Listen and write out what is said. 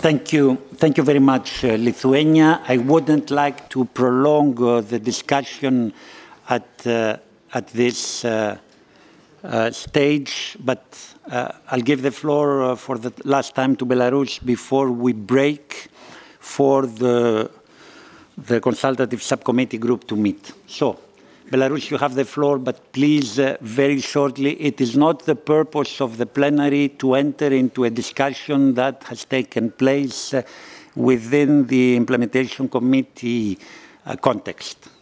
Thank you very much, Lithuania. I wouldn't like to prolong the discussion at this stage, but I'll give the floor for the last time to Belarus before we break for the consultative subcommittee group to meet. So, Belarus, you have the floor, but please, very shortly, it is not the purpose of the plenary to enter into a discussion that has taken place within the implementation committee context.